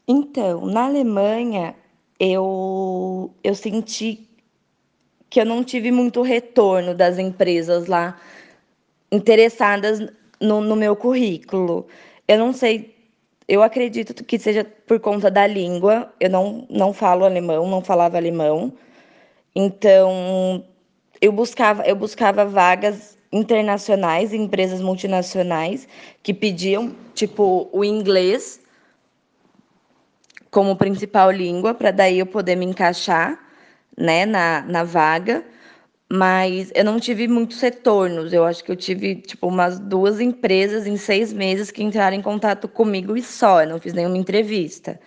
Então, na Alemanha, eu senti que eu não tive muito retorno das empresas lá interessadas no meu currículo. Eu não sei, eu acredito que seja por conta da língua. Eu não falo alemão, não falava alemão. Então, eu buscava vagas internacionais, em empresas multinacionais, que pediam, tipo, o inglês como principal língua, para daí eu poder me encaixar, né, na vaga. Mas eu não tive muitos retornos. Eu acho que eu tive, tipo, umas 2 empresas em 6 meses que entraram em contato comigo e só. Eu não fiz nenhuma entrevista.